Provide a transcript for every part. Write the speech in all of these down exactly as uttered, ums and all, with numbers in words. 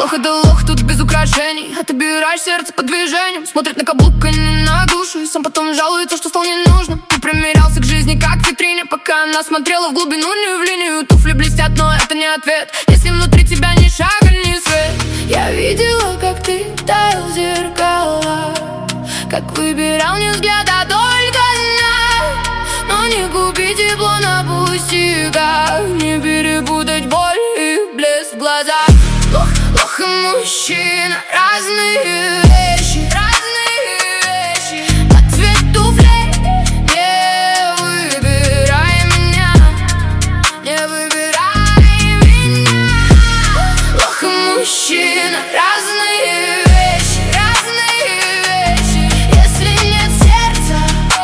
Ох, это лох тут без украшений. Отобираешь сердце по движениям. Смотрит на каблук, а не на душу. И сам потом жалуется, что стал ненужным. Ты примерялся к жизни, как к витрине, пока она смотрела в глубину, не в линию. Туфли блестят, но это не ответ, если внутри тебя ни шага, ни свет. Я видела, как ты таял в зеркала, как выбирал не взгляд, а только дня. Но не купи тепло на пустяках, не перепутать боль и блеск в глазах. Лох, лох и мужчина, разные вещи, разные вещи. Под цвет туфлей не выбирай меня, не выбирай меня. Лох и мужчина, разные вещи, разные вещи. Если нет сердца,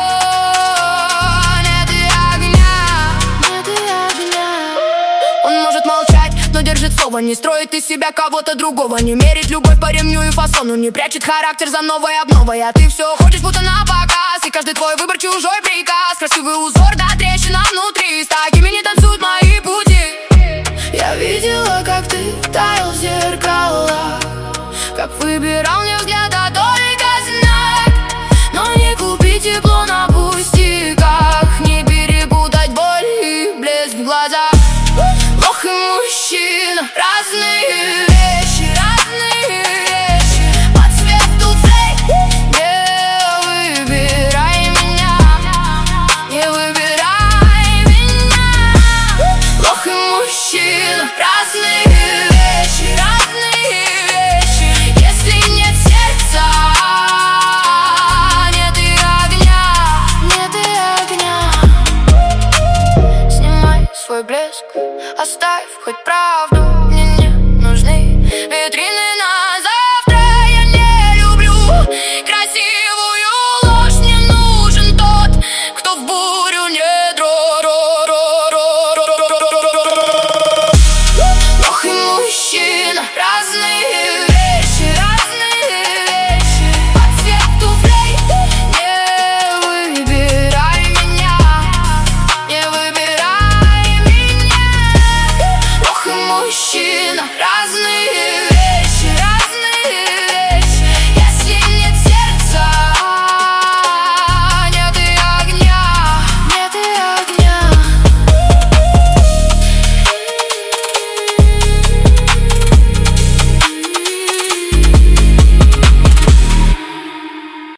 о, нет и огня, нет и огня. Он может молчать, но держит слово, не строит из себя кого-то другого, не мерит любовь по ремню и фасону, не прячет характер за новой обновой. А ты все хочешь будто на показ, и каждый твой выбор чужой приказ. Красивый узор, да трещина внутри, с такими не танцуют мои пути. Я видела, как ты таял в зеркала, как выбирал не взгляд,